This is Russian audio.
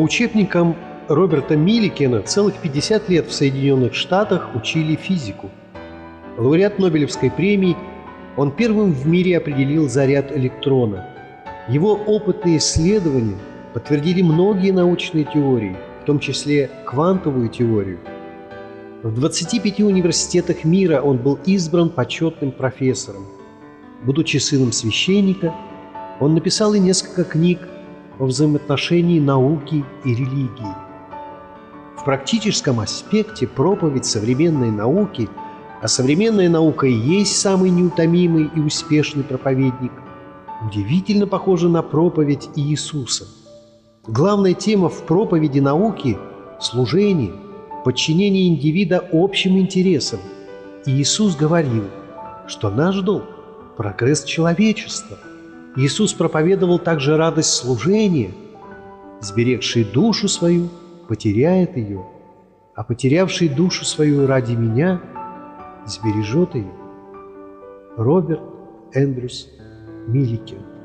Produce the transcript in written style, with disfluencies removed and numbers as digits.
учебникам Роберта Милликена целых 50 лет в Соединенных Штатах учили физику. Лауреат Нобелевской премии, он первым в мире определил заряд электрона. Его опыты и исследования подтвердили многие научные теории, в том числе квантовую теорию. В 25 университетах мира он был избран почетным профессором. Будучи сыном священника, он написал и несколько книг о взаимоотношении науки и религии. В практическом аспекте проповедь современной науки, а современная наука и есть самый неутомимый и успешный проповедник, удивительно похожа на проповедь Иисуса. Главная тема в проповеди науки – служение, подчинение индивида общим интересам. И Иисус говорил, что наш долг – прогресс человечества. Иисус проповедовал также радость служения. «Сберегший душу свою потеряет ее, а потерявший душу свою ради меня сбережет ее». Роберт Эндрюс Милликен.